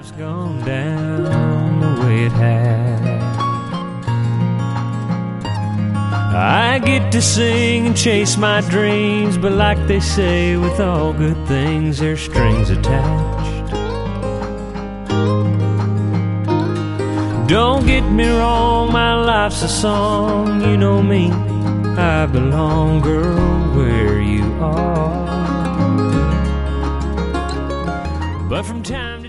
life's gone down the way it has. I get to sing and chase my dreams, but like they say, with all good things, there's strings attached. Don't get me wrong, my life's a song. You know me, I belong, girl, where you are. But from time